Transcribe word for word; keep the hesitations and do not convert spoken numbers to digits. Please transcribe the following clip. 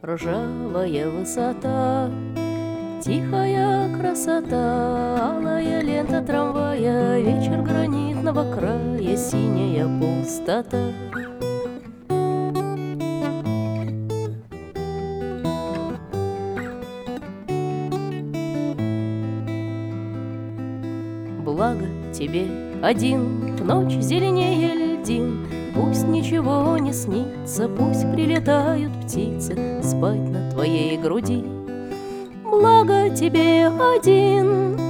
ржавая высота, тихая красота, алая лента трамвая, вечер гранитного края, синяя пустота. Благо тебе один, в ночь зеленее льдин, пусть ничего не снится, пусть прилетают птицы спать на твоей груди. Благо тебе один,